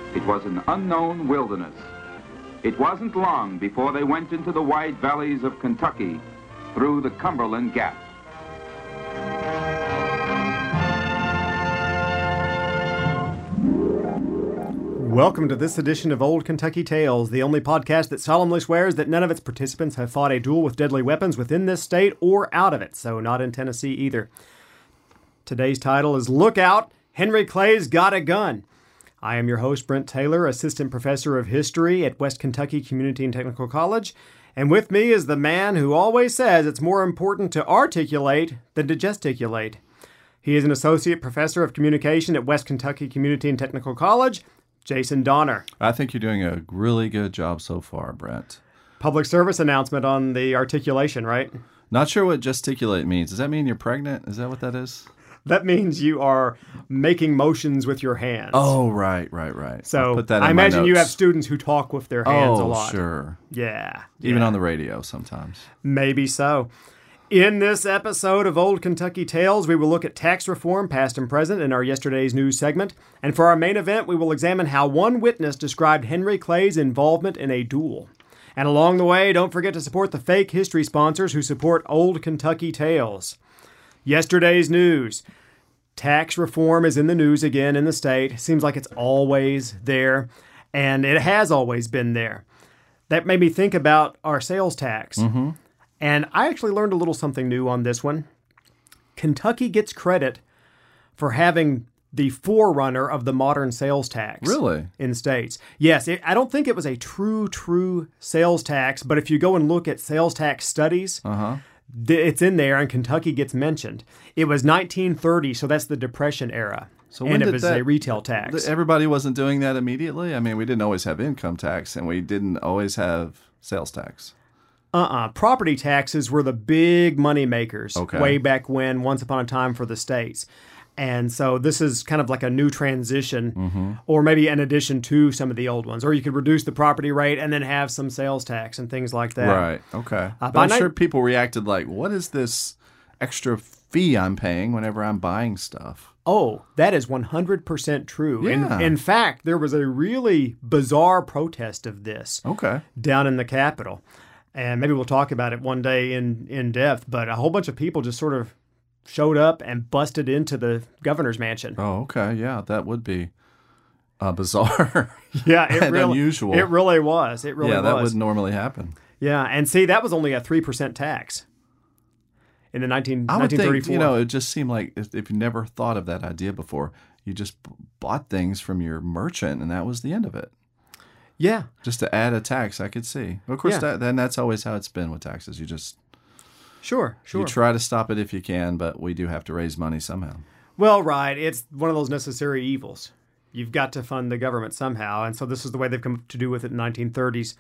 It was an unknown wilderness. It wasn't long before they went into the wide valleys of Kentucky through the Cumberland Gap. Welcome to this edition of Old Kentucky Tales, the only podcast that solemnly swears that none of its participants have fought a duel with deadly weapons within this state or out of it, so not in Tennessee either. Today's title is Look Out, Henry Clay's Got a Gun. I am your host, Brent Taylor, Assistant Professor of History at West Kentucky Community and Technical College, and with me is the man who always says it's more important to articulate than to gesticulate. He is an Associate Professor of Communication at West Kentucky Community and Technical College, Jason Donner. I think you're doing a really good job so far, Brent. Public service announcement on the articulation, right? Not sure what gesticulate means. Does that mean you're pregnant? Is that what that is? That means you are making motions with your hands. Oh, right. So put that in I imagine my you notes. have students who talk with their hands a lot. Oh, sure. Yeah. Even on the radio sometimes. Maybe so. In this episode of Old Kentucky Tales, we will look at tax reform, past and present, in our Yesterday's News segment. And for our main event, we will examine how one witness described Henry Clay's involvement in a duel. And along the way, don't forget to support the fake history sponsors who support Old Kentucky Tales. Yesterday's News. Tax reform is in the news again in the state. Seems like it's always there, and it has always been there. That made me think about our sales tax. Mm-hmm. And I actually learned a little something new on this one. Kentucky gets credit for having the forerunner of the modern sales tax. Really? In states. Yes, I don't think it was a true sales tax, but if you go and look at sales tax studies, it's in there, and Kentucky gets mentioned. It was 1930, so that's the Depression era. So and it was a retail tax. Everybody wasn't doing that immediately? I mean, we didn't always have income tax, and we didn't always have sales tax. Property taxes were the big money makers way back when, once upon a time for the states. And so this is kind of like a new transition, or maybe an addition to some of the old ones. Or you could reduce the property rate and then have some sales tax and things like that. Right, okay. But I'm sure people reacted like, what is this extra fee I'm paying whenever I'm buying stuff? Oh, that is 100% true. Yeah. In fact, there was a really bizarre protest of this down in the Capitol. And maybe we'll talk about it one day in depth, but a whole bunch of people just sort of showed up and busted into the governor's mansion. Oh, okay. Yeah, that would be bizarre. Yeah, and unusual. It really was. It really was. Yeah, that would normally happen. Yeah, and see, that was only a 3% tax in the 1934. Think, it just seemed like if you never thought of that idea before, you just bought things from your merchant, and that was the end of it. Yeah. Just to add a tax, I could see. Of course, then that's always how it's been with taxes. You just... Sure. You try to stop it if you can, but we do have to raise money somehow. Well, right. It's one of those necessary evils. You've got to fund the government somehow, and so this is the way they've come to do with it in the 1930s.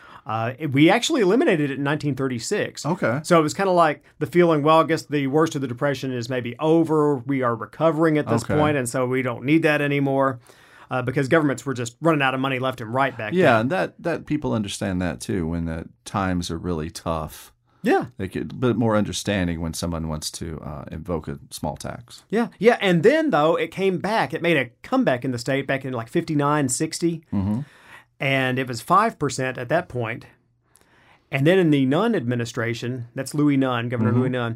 We actually eliminated it in 1936. Okay. So it was kind of like the feeling, well, I guess the worst of the Depression is maybe over. We are recovering at this point, and so we don't need that anymore. Because governments were just running out of money left and right back then. Yeah, and that people understand that too when the times are really tough. Yeah. They get a bit more understanding when someone wants to invoke a small tax. Yeah. And then, though, it came back. It made a comeback in the state back in like 59, 60. Mm-hmm. And it was 5% at that point. And then in the Nunn administration, that's Louis Nunn, Governor Louis Nunn,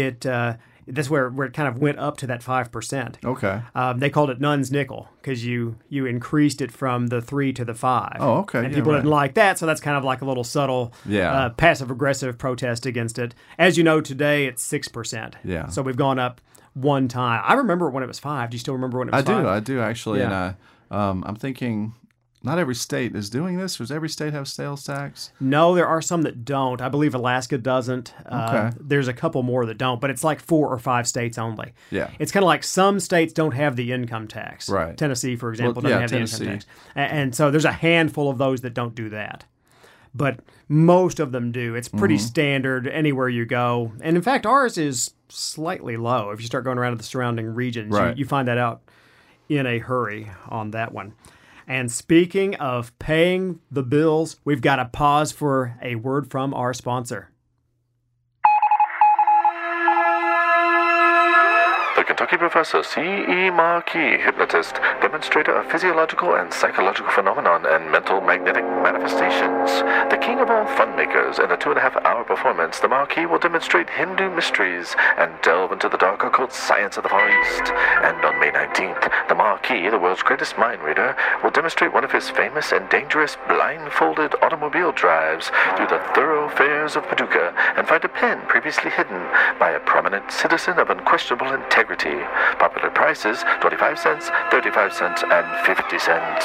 that's where it kind of went up to that 5%. Okay. They called it Nunn's nickel because you increased it from the 3 to the 5. Oh, okay. And people didn't like that, so that's kind of like a little subtle passive-aggressive protest against it. As you know, today it's 6%. Yeah. So we've gone up one time. I remember when it was 5. Do you still remember when it was 5? I do actually. Yeah. And I'm thinking... Not every state is doing this. Does every state have sales tax? No, there are some that don't. I believe Alaska doesn't. Okay. There's a couple more that don't, but it's like 4 or 5 states only. Yeah. It's kind of like some states don't have the income tax. Right. Tennessee, for example, doesn't have Tennessee. the income tax. And so there's a handful of those that don't do that. But most of them do. It's pretty standard anywhere you go. And in fact, ours is slightly low. If you start going around to the surrounding regions, you find that out in a hurry on that one. And speaking of paying the bills, we've got to pause for a word from our sponsor. The Kentucky Kentucky professor C.E. Marquis, hypnotist, demonstrator of physiological and psychological phenomenon and mental magnetic manifestations. The king of all fun makers, in a 2.5-hour performance, the Marquis will demonstrate Hindu mysteries and delve into the dark occult science of the Far East. And on May 19th, the Marquis, the world's greatest mind reader, will demonstrate one of his famous and dangerous blindfolded automobile drives through the thoroughfares of Paducah and find a pen previously hidden by a prominent citizen of unquestionable integrity. Popular prices, 25 cents, 35 cents, and 50 cents.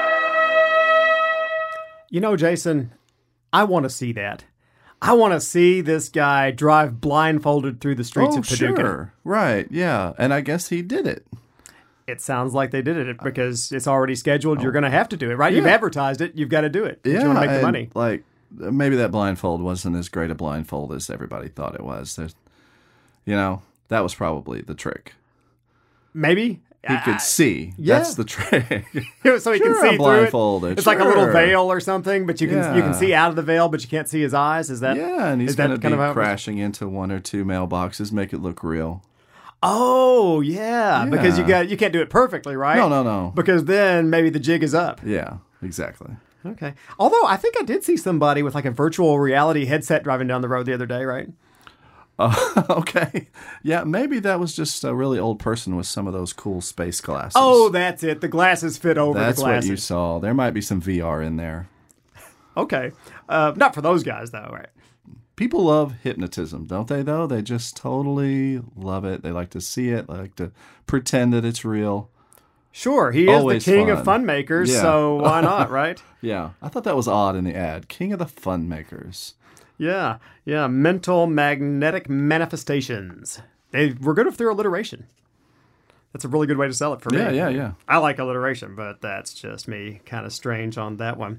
You know, Jason, I want to see that. I want to see this guy drive blindfolded through the streets of Paducah. Sure. Right, yeah. And I guess he did it. It sounds like they did it because it's already scheduled. You're going to have to do it, right? You've advertised it. You've got to do it. Yeah, you want to make the money. Like, maybe that blindfold wasn't as great a blindfold as everybody thought it was. That was probably the trick. Maybe. He could see. Yeah. That's the trick. So he can see through blindfolded. it. It's like a little veil or something, but you can see out of the veil, but you can't see his eyes. Is that? Yeah, and he's going to be crashing into one or two mailboxes, make it look real. Oh, yeah, because you can't do it perfectly, right? No. Because then maybe the jig is up. Yeah, exactly. Okay. Although I think I did see somebody with like a virtual reality headset driving down the road the other day, right? Okay. Yeah, maybe that was just a really old person with some of those cool space glasses. Oh, that's it. The glasses fit over the glasses. That's what you saw. There might be some VR in there. Okay. Not for those guys, though, right? People love hypnotism, don't they, though? They just totally love it. They like to see it. They like to pretend that it's real. Sure. He is Always the king fun. of fun makers, Yeah. so why not, right? Yeah. I thought that was odd in the ad. King of the fun makers. Yeah. Mental magnetic manifestations. They were good through alliteration. That's a really good way to sell it for me. Yeah. I like alliteration, but that's just me. Kind of strange on that one.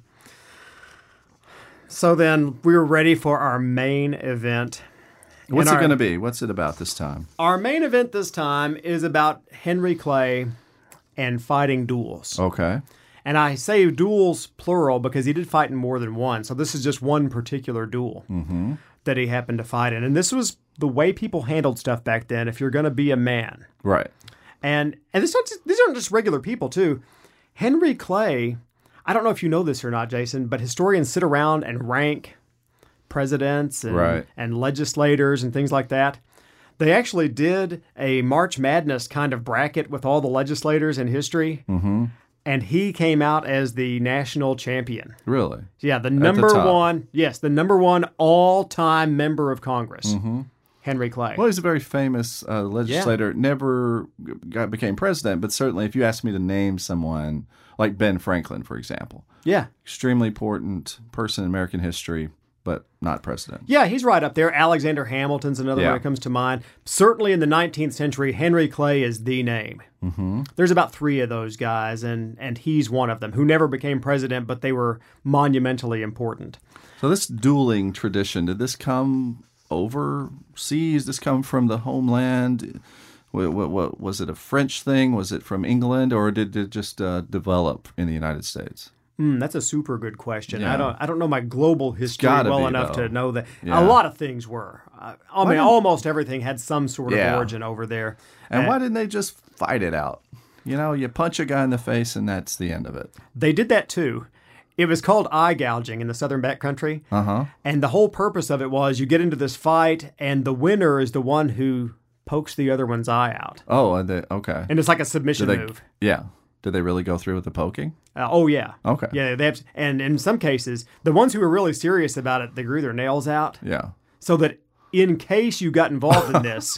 So then we were ready for our main event. What's it going to be? What's it about this time? Our main event this time is about Henry Clay and fighting duels. Okay. And I say duels plural because he did fight in more than one. So this is just one particular duel that he happened to fight in. And this was the way people handled stuff back then if you're going to be a man. Right. And these aren't just regular people, too. Henry Clay, I don't know if you know this or not, Jason, but historians sit around and rank presidents and legislators and things like that. They actually did a March Madness kind of bracket with all the legislators in history. Mm-hmm. And he came out as the national champion. Really? Yeah, the number one all-time member of Congress, Henry Clay. Well, he's a very famous legislator. Never became president, but certainly if you ask me to name someone, like Ben Franklin, for example. Yeah. Extremely important person in American history, but not president. Yeah, he's right up there. Alexander Hamilton's another one that comes to mind. Certainly in the 19th century, Henry Clay is the name. Mm-hmm. There's about 3 of those guys, and he's one of them, who never became president, but they were monumentally important. So this dueling tradition, did this come overseas? Did this come from the homeland? What was it a French thing? Was it from England, or did it just develop in the United States? That's a super good question. Yeah. I don't know my global history well enough to know that. Yeah. A lot of things were. I mean, almost everything had some sort of origin over there. And why didn't they just fight it out? You punch a guy in the face and that's the end of it. They did that too. It was called eye gouging in the southern backcountry. Uh-huh. And the whole purpose of it was you get into this fight and the winner is the one who pokes the other one's eye out. Oh, okay. And it's like a submission move. Yeah. Did they really go through with the poking? Oh, yeah. Okay. Yeah, and in some cases, the ones who were really serious about it, they grew their nails out. Yeah. So that in case you got involved in this,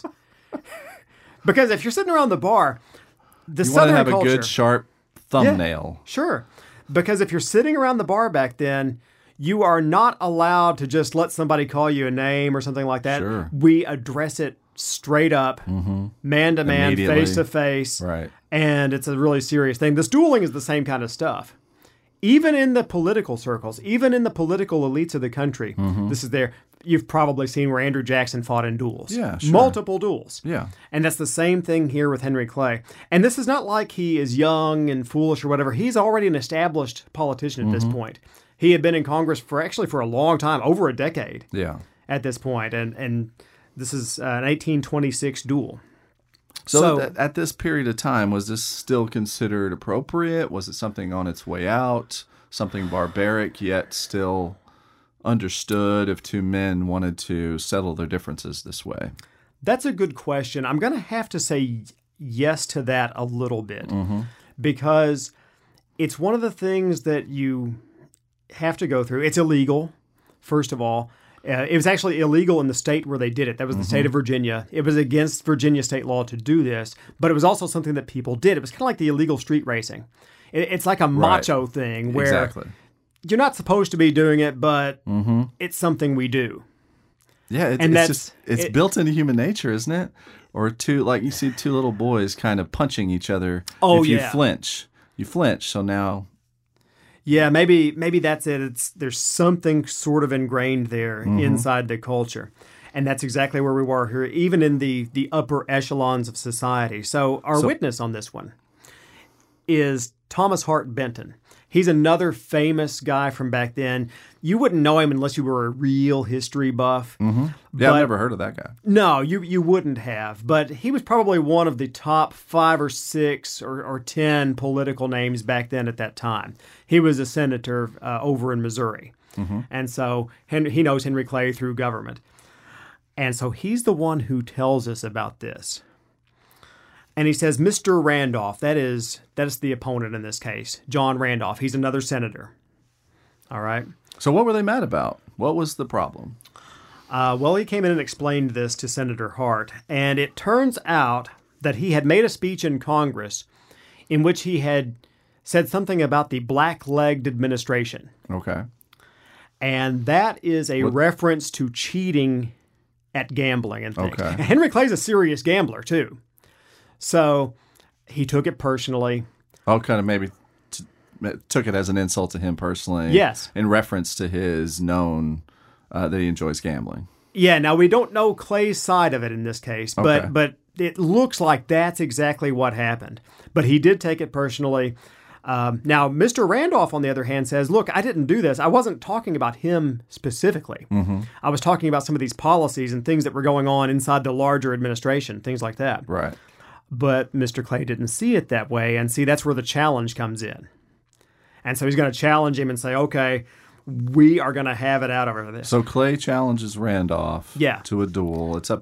because if you're sitting around the bar, you Southern want to have culture, a good, sharp thumbnail. Yeah, sure. Because if you're sitting around the bar back then, you are not allowed to just let somebody call you a name or something like that. Sure. We address it straight up, man to man, face to face. Right. And it's a really serious thing. This dueling is the same kind of stuff. Even in the political circles, even in the political elites of the country, this is there. You've probably seen where Andrew Jackson fought in duels. Yeah, sure. Multiple duels. Yeah. And that's the same thing here with Henry Clay. And this is not like he is young and foolish or whatever. He's already an established politician at this point. He had been in Congress for a long time, over a decade. Yeah. At this point. And this is an 1826 duel. So at this period of time, was this still considered appropriate? Was it something on its way out? Something barbaric yet still understood if two men wanted to settle their differences this way? That's a good question. I'm going to have to say yes to that a little bit because it's one of the things that you have to go through. It's illegal, first of all. It was actually illegal in the state where they did it. That was the state of Virginia. It was against Virginia state law to do this, but it was also something that people did. It was kind of like the illegal street racing. It's like a macho thing where you're not supposed to be doing it, but it's something we do. Yeah, it's built into human nature, isn't it? Or you see two little boys kind of punching each other. If you flinch. You flinch, so now... Yeah, maybe that's it. There's something sort of ingrained there inside the culture. And that's exactly where we were here, even in the upper echelons of society. So our witness on this one is Thomas Hart Benton. He's another famous guy from back then. You wouldn't know him unless you were a real history buff. Yeah, I've never heard of that guy. No, you wouldn't have. But he was probably one of the top 5 or 6 or 10 political names back then at that time. He was a senator over in Missouri. And so he knows Henry Clay through government. And so he's the one who tells us about this. And he says, Mr. Randolph, that is the opponent in this case, John Randolph. He's another senator. All right. So what were they mad about? What was the problem? Well, he came in and explained this to Senator Hart. And it turns out that he had made a speech in Congress in which he had said something about the black-legged administration. Okay. And that is a reference to cheating at gambling and things. Okay. And Henry Clay's a serious gambler, too. So he took it personally. Oh, kind of maybe took it as an insult to him personally. Yes. In reference to his known that he enjoys gambling. Yeah, now we don't know Clay's side of it in this case, but it looks like that's exactly what happened. But he did take it personally. Now, Mr. Randolph, on the other hand, says, look, I didn't do this. I wasn't talking about him specifically. I was talking about some of these policies and things that were going on inside the larger administration, things like that. Right. But Mr. Clay didn't see it that way. And see, that's where the challenge comes in. And so he's going to challenge him and say, okay, we are going to have it out over this. So Clay challenges Randolph to a duel. It's up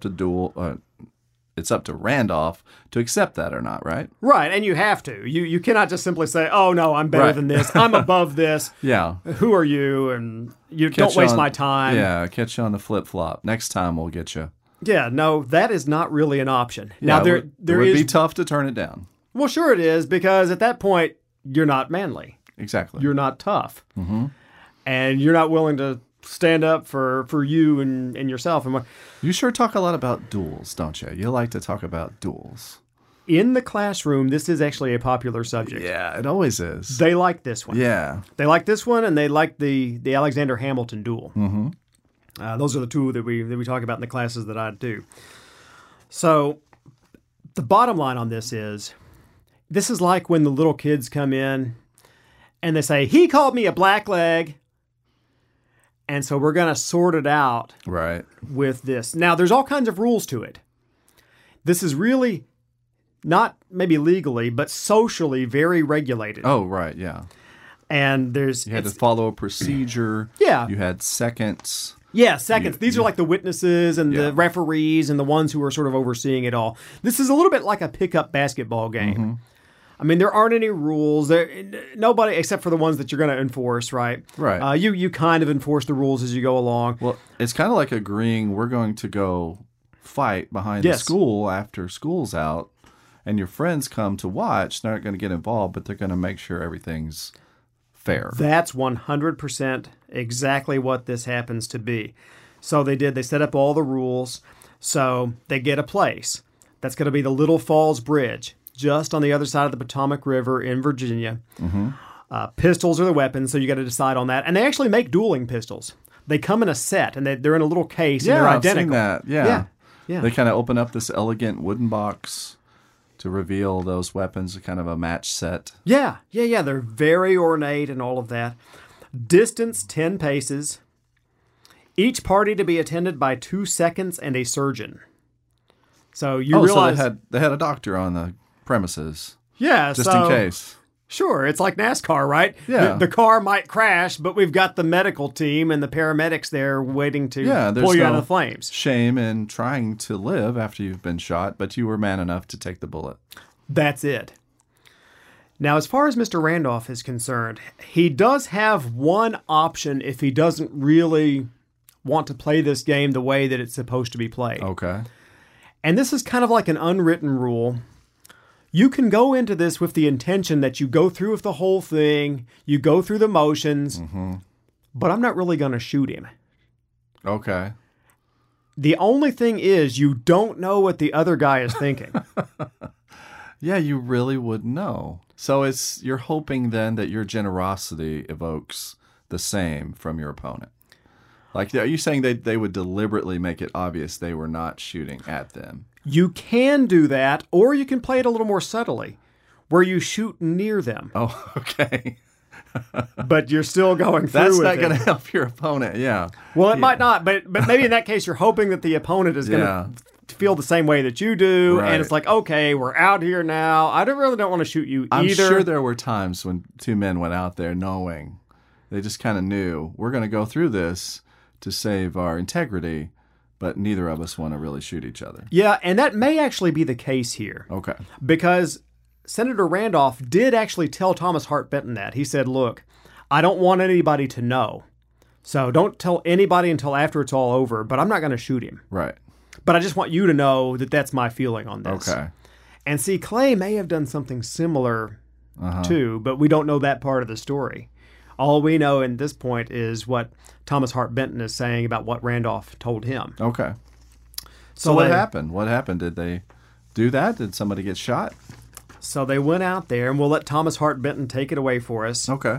to Randolph to accept that or not, right? Right, and you have to. You cannot just simply say, oh, no, I'm better than this. I'm above this. Yeah. Who are you? And don't waste my time. Yeah, catch you on the flip-flop. Next time we'll get you. Yeah, no, that is not really an option. Yeah, now, it would be tough to turn it down. Well, sure it is, because at that point, you're not manly. Exactly. You're not tough. And you're not willing to stand up for you and yourself. And you sure talk a lot about duels, don't you? You like to talk about duels. In the classroom, this is actually a popular subject. Yeah, it always is. They like this one. Yeah. They like this one, and they like the Alexander Hamilton duel. Those are the two that we talk about in the classes that I do. So the bottom line on this is like when the little kids come in and they say, he called me a blackleg. And so we're going to sort it out with this. Now, there's all kinds of rules to it. This is really not maybe legally, but socially very regulated. Oh, right, yeah. And you had to follow a procedure. Yeah. You had seconds. Yeah, seconds. These are like the witnesses and the referees and the ones who are sort of overseeing it all. This is a little bit like a pickup basketball game. I mean, there aren't any rules. Nobody, except for the ones that you're going to enforce, right? Right. You kind of enforce the rules as you go along. Well, it's kind of like agreeing we're going to go fight behind the school after school's out, and your friends come to watch. They're not going to get involved, but they're going to make sure everything's fair. That's 100% exactly what this happens to be. So they set up all the rules. So they get a place. That's going to be the Little Falls Bridge, just on the other side of the Potomac River in Virginia. Pistols are the weapons, so you got to decide on that. And they actually make dueling pistols. They come in a set, and they're in a little case, and they're identical. I've seen that. Yeah. They kind of open up this elegant wooden box to reveal those weapons, kind of a match set. Yeah. They're very ornate and all of that. Distance 10 paces. Each party to be attended by 2 seconds and a surgeon. So you So realize, they had a doctor on the premises yeah, just so, in case. Sure, it's like NASCAR, right? Yeah. The car might crash, but we've got the medical team and the paramedics there waiting to There's pull you out no of the flames. shame in trying to live after you've been shot, but you were man enough to take the bullet. That's it. Now, as far as Mr. Randolph is concerned, he does have one option if he doesn't really want to play this game the way that it's supposed to be played. Okay. And this is kind of like an unwritten rule. You can go into this with the intention that you go through with the whole thing, you go through the motions, but I'm not really going to shoot him. Okay. The only thing is you don't know what the other guy is thinking. Yeah, you really wouldn't know. So you're hoping then that your generosity evokes the same from your opponent. Like, are you saying they would deliberately make it obvious they were not shooting at them? You can do that, or you can play it a little more subtly, where you shoot near them, Oh, okay. but you're still going through That's with not it. going to help your opponent. Yeah. Well, it might not, but maybe in that case you're hoping that the opponent is going to feel the same way that you do, Right. and it's like, okay, we're out here now. I really don't want to shoot you I'm either. sure there were times when two men went out there knowing, they just kind of knew, we're going to go through this to save our integrity, but neither of us want to really shoot each other. Yeah, and that may actually be the case here. Okay. Because Senator Randolph did actually tell Thomas Hart Benton that. He said, look, I don't want anybody to know. So don't tell anybody until after it's all over, but I'm not going to shoot him. Right. But I just want you to know that that's my feeling on this. Okay. And see, Clay may have done something similar too, but we don't know that part of the story. All we know at this point is what Thomas Hart Benton is saying about what Randolph told him. Okay. So what they- happened? What happened? Did they do that? Did somebody get shot? So they went out there, and we'll let Thomas Hart Benton take it away for us. Okay.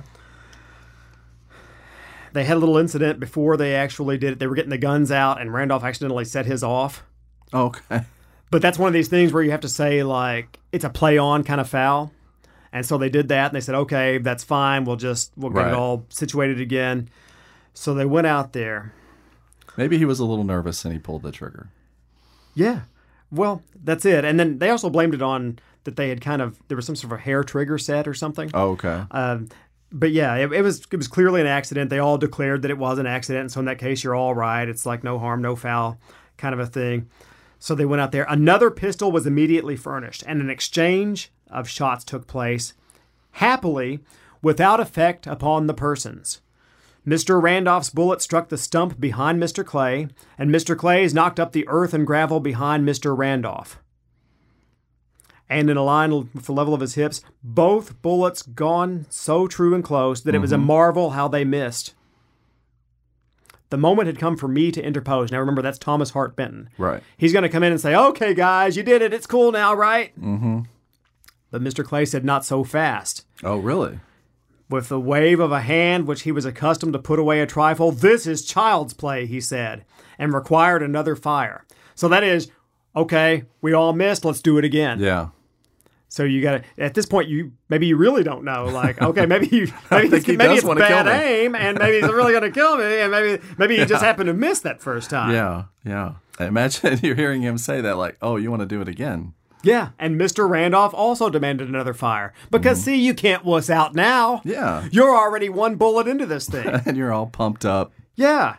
They had a little incident before they actually did it. They were getting the guns out, and Randolph accidentally set his off. Okay. But that's one of these things where you have to say, like, it's a play-on kind of foul. And so they did that, and they said, okay, that's fine. We'll get Right. it all situated again. So they went out there. Maybe he was a little nervous and he pulled the trigger. Yeah. Well, that's it. And then they also blamed it on that they had there was some sort of a hair trigger set or something. Oh, okay. But yeah, it was clearly an accident. They all declared that it was an accident. And so in that case, you're all right. It's like no harm, no foul kind of a thing. So they went out there. Another pistol was immediately furnished, and an exchange of shots took place, happily, without effect upon the persons. Mr. Randolph's bullet struck the stump behind Mr. Clay, and Mr. Clay's knocked up the earth and gravel behind Mr. Randolph. And in a line with the level of his hips, both bullets gone so true and close that it was a marvel how they missed. The moment had come for me to interpose. Now remember, that's Thomas Hart Benton. Right. He's going to come in and say, okay, guys, you did it. It's cool now, right? Mm-hmm. But Mr. Clay said, not so fast. Oh, really? With the wave of a hand which he was accustomed to put away a trifle, this is child's play, he said, and required another fire. So that is, okay, we all missed, let's do it again. Yeah. So you got to, at this point, maybe you really don't know. Like, okay, maybe think he maybe does it's wanna kill bad me. aim, and maybe he's really going to kill me, and maybe you just happened to miss that first time. Yeah. Yeah. Imagine you're hearing him say that, like, oh, you want to do it again. Yeah, and Mr. Randolph also demanded another fire. Because, see, you can't wuss out now. Yeah. You're already one bullet into this thing. And you're all pumped up. Yeah.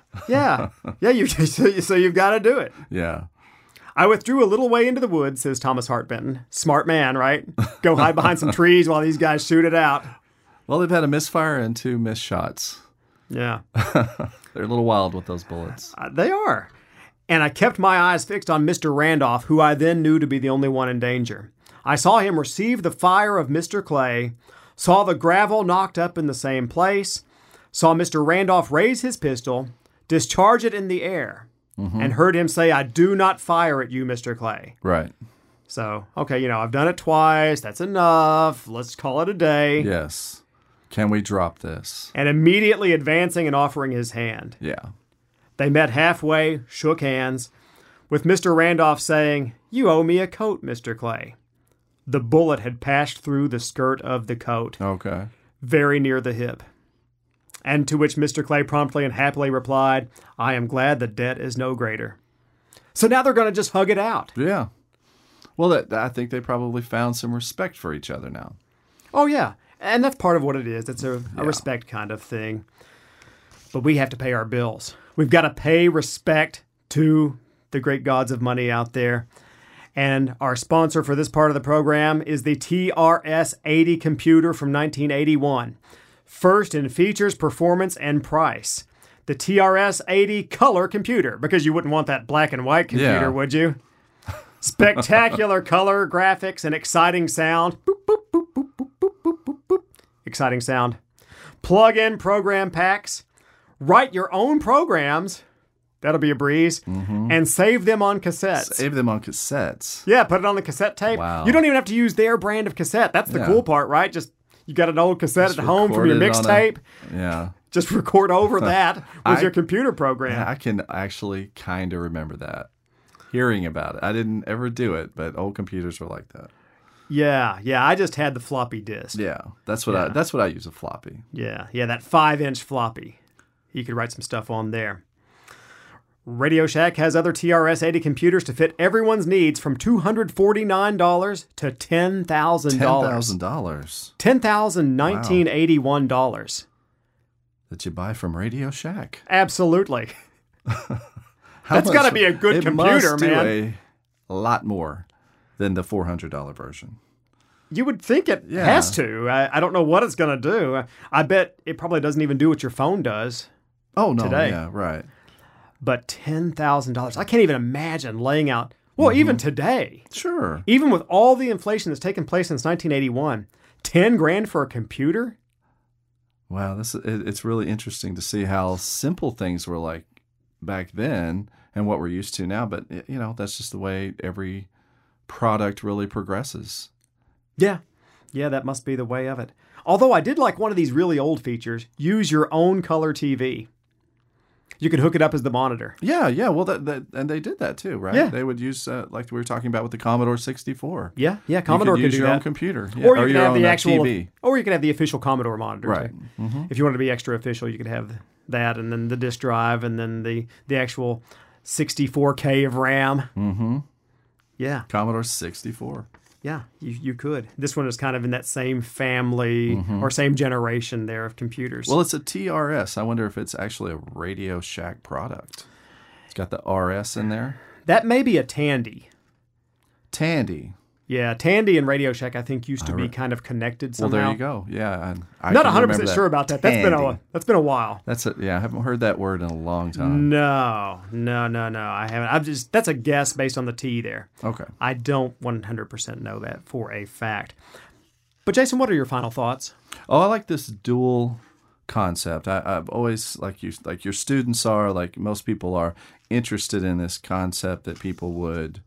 So you've got to do it. Yeah. I withdrew a little way into the woods, says Thomas Hart Benton. Smart man, right? Go hide behind some trees while these guys shoot it out. Well, they've had a misfire and 2 missed shots. Yeah. They're a little wild with those bullets. They are. And I kept my eyes fixed on Mr. Randolph, who I then knew to be the only one in danger. I saw him receive the fire of Mr. Clay, saw the gravel knocked up in the same place, saw Mr. Randolph raise his pistol, discharge it in the air, and heard him say, I do not fire at you, Mr. Clay. Right. So, okay, I've done it twice. That's enough. Let's call it a day. Yes. Can we drop this? And immediately advancing and offering his hand. Yeah. They met halfway, shook hands, with Mr. Randolph saying, You owe me a coat, Mr. Clay. The bullet had passed through the skirt of the coat, Okay. very near the hip. And to which Mr. Clay promptly and happily replied, I am glad the debt is no greater. So now they're going to just hug it out. Yeah. Well, I think they probably found some respect for each other now. Oh, yeah. And that's part of what it is. It's a respect kind of thing. But we have to pay our bills. We've got to pay respect to the great gods of money out there. And our sponsor for this part of the program is the TRS-80 computer from 1981. First in features, performance, and price. The TRS-80 color computer, because you wouldn't want that black and white computer, would you? Spectacular color, graphics, and exciting sound. Boop, boop, boop, boop, boop, boop, boop, boop, boop. Exciting sound. Plug-in program packs. Write your own programs. That'll be a breeze. And save them on cassettes. Save them on cassettes. Yeah, put it on the cassette tape. Wow. You don't even have to use their brand of cassette. That's the cool part, right? Just you got an old cassette at home from your mixtape. Yeah. Just record over that with your computer program. Yeah, I can actually kind of remember that. Hearing about it. I didn't ever do it, but old computers were like that. Yeah. I just had the floppy disk. Yeah. That's what I use, a floppy. Yeah, that 5-inch floppy. You could write some stuff on there. Radio Shack has other TRS-80 computers to fit everyone's needs from $249 to $10,000. $10,000. $10,1981. That you buy from Radio Shack. Absolutely. That's got to be a good computer, man. Do a lot more than the $400 version. You would think it has to. I don't know what it's going to do. I bet it probably doesn't even do what your phone does. Oh, no. Today. Yeah, right. But $10,000. I can't even imagine laying out. Well, even today. Sure. Even with all the inflation that's taken place since 1981, $10,000 for a computer? Wow, it's really interesting to see how simple things were like back then and what we're used to now. But, that's just the way every product really progresses. Yeah. Yeah, that must be the way of it. Although I did like one of these really old features, use your own color TV. You could hook it up as the monitor. Yeah. Well, and they did that too, right? Yeah. They would use, like we were talking about with the Commodore 64. Yeah. Commodore could could use do your that. own computer. Yeah. Or you could your have the own actual TV. Or you could have the official Commodore monitor. Right. Too. If you wanted to be extra official, you could have that, and then the disk drive, and then the actual 64K of RAM. Yeah. Commodore 64. Yeah, you could. This one is kind of in that same family or same generation there of computers. Well, it's a TRS. I wonder if it's actually a Radio Shack product. It's got the RS in there. That may be a Tandy. Tandy. Yeah, Tandy and Radio Shack, I think, used to be kind of connected somehow. Well, there you go. Yeah, I not can 100% sure about that. That's been a while. I haven't heard that word in a long time. No, I haven't. That's a guess based on the T there. Okay. I don't 100% know that for a fact. But Jason, what are your final thoughts? Oh, I like this dual concept. I've always, like your students are, like most people are, interested in this concept that people would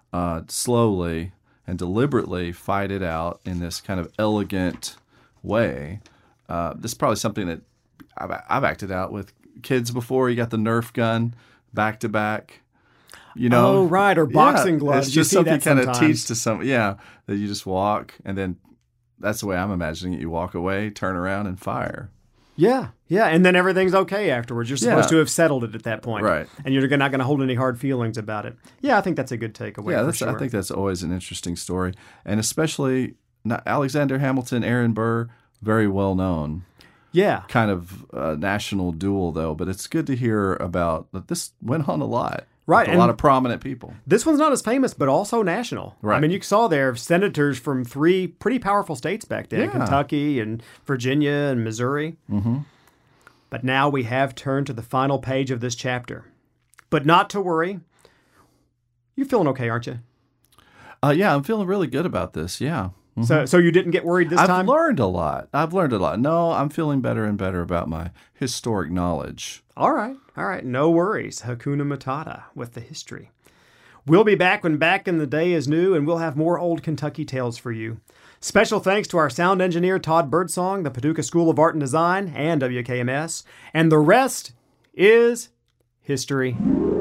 slowly and deliberately fight it out in this kind of elegant way. This is probably something that I've acted out with kids before. You got the Nerf gun back to back. Oh, right, or boxing gloves. It's just something you kind of sometimes. teach to some. Yeah, that you just walk, and then that's the way I'm imagining it. You walk away, turn around, and fire. Yeah, and then everything's okay afterwards. You're supposed to have settled it at that point. Right. And you're not going to hold any hard feelings about it. Yeah, I think that's a good takeaway. Yeah, sure. I think that's always an interesting story. And especially Alexander Hamilton, Aaron Burr, very well known. Yeah. Kind of national duel, though. But it's good to hear about that this went on a lot. Right. With a lot of prominent people. This one's not as famous, but also national. Right. I mean, you saw there senators from 3 pretty powerful states back then, Kentucky and Virginia and Missouri. But now we have turned to the final page of this chapter. But not to worry. You're feeling okay, aren't you? Yeah, I'm feeling really good about this. Yeah. So you didn't get worried this time? I've learned a lot. No, I'm feeling better and better about my historic knowledge. All right. No worries. Hakuna Matata with the history. We'll be back when Back in the Day is new, and we'll have more old Kentucky tales for you. Special thanks to our sound engineer, Todd Birdsong, the Paducah School of Art and Design, and WKMS. And the rest is history.